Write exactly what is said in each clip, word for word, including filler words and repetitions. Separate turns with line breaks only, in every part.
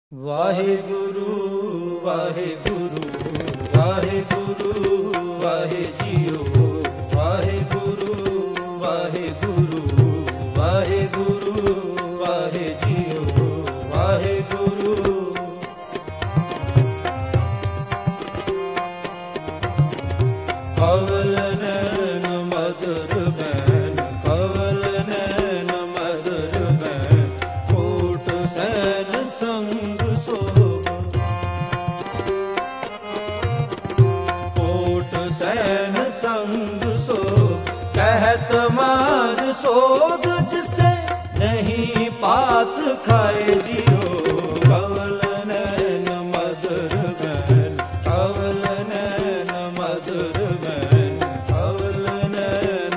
वाहेगुरु वाहेगुरु वाहेगुरु वाहे जियो वाहेगुरु वाहेगुरु वाहेगुरु वाहे जियो वाहेगुरु। कवल नैन मधुर बैन कवल नैन मधुर बैन कोट सैन संग कोट सैन संग सो कहत मार सोध जिसे नहीं पात खाए जियो। कवल नैन मधुर बैन कवल नैन मधुर बैन कवल नैन।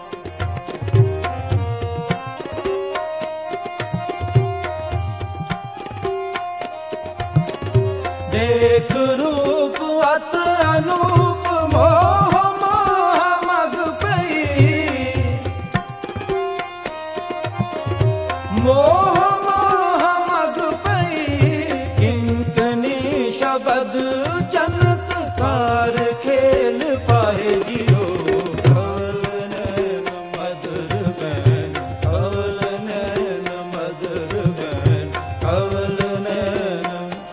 देख रूप अत अनूप मोह मोह मग पई मोह मोह मग पई किंकनी शब्द जनत कार खेल पाए जियो। कवल नैन मधुर बैन कवल नैन मधुर बैन कवल नैन।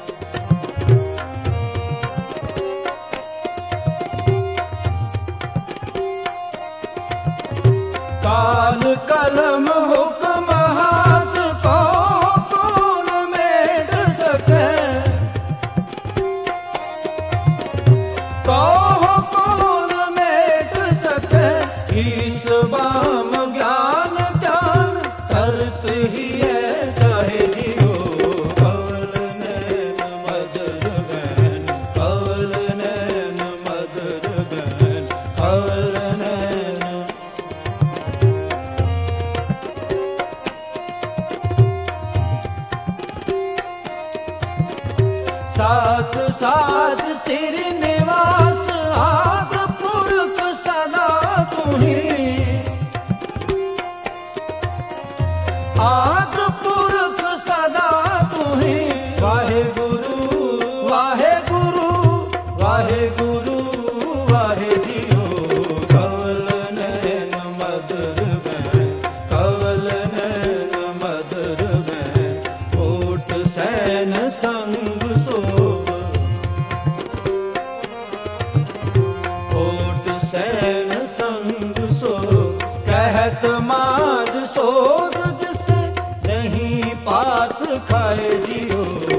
काल कलम हुक्म हाथ को कौन मेट सके कहो कौन मेट सके। ईश बाम ज्ञान ध्यान करत ही है चाहे जियो। कवल नैन मधुर बैन कवल नैन मधुर बैन कवल नैन। सात साज सिर निवास आद पुरख सदा तुम्ही आद पुरख सदा तुम्ही। वाहेगुरु वाहेगुरु वाहेगुरु वाहे जियो। कवल नैन मधुर बैन कवल नैन मधुर बैन कोट सैन संग कोट सैन संग सो कहत माज सोध जिसे नहीं पात खाए जियो।